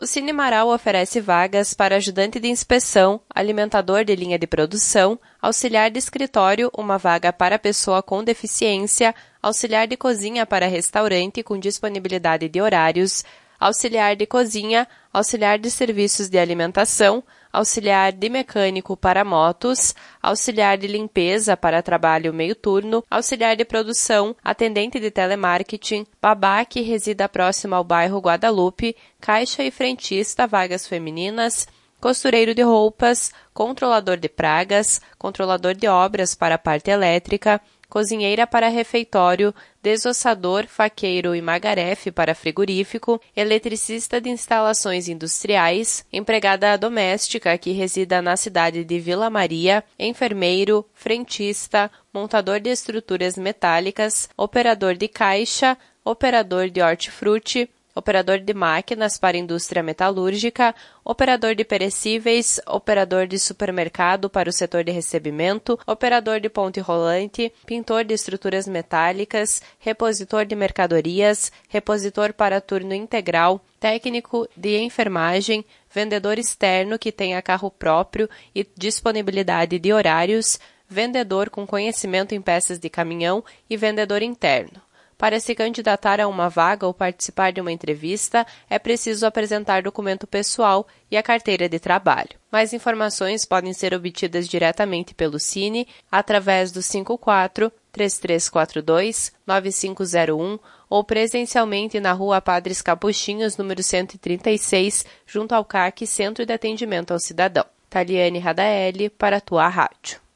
Cine Marau oferece vagas para ajudante de inspeção, alimentador de linha de produção, auxiliar de escritório, uma vaga para pessoa com deficiência, auxiliar de cozinha para restaurante com disponibilidade de horários, auxiliar de cozinha, auxiliar de serviços de alimentação, auxiliar de mecânico para motos, auxiliar de limpeza para trabalho meio turno, auxiliar de produção, atendente de telemarketing, babá que resida próximo ao bairro Guadalupe, caixa e frentista, vagas femininas, costureiro de roupas, controlador de pragas, controlador de obras para a parte elétrica, cozinheira para refeitório, desossador, faqueiro e magarefe para frigorífico, eletricista de instalações industriais, empregada doméstica que resida na cidade de Vila Maria, enfermeiro, frentista, montador de estruturas metálicas, operador de caixa, operador de hortifruti, operador de máquinas para indústria metalúrgica, operador de perecíveis, operador de supermercado para o setor de recebimento, operador de ponte rolante, pintor de estruturas metálicas, repositor de mercadorias, repositor para turno integral, técnico de enfermagem, vendedor externo que tenha carro próprio e disponibilidade de horários, vendedor com conhecimento em peças de caminhão e vendedor interno. Para se candidatar a uma vaga ou participar de uma entrevista, é preciso apresentar documento pessoal e a carteira de trabalho. Mais informações podem ser obtidas diretamente pelo Cine através do 54-3342-9501 ou presencialmente na Rua Padres Capuchinhos, número 136, junto ao CAC, Centro de Atendimento ao Cidadão. Taliane Radaeli, para a Tua Rádio.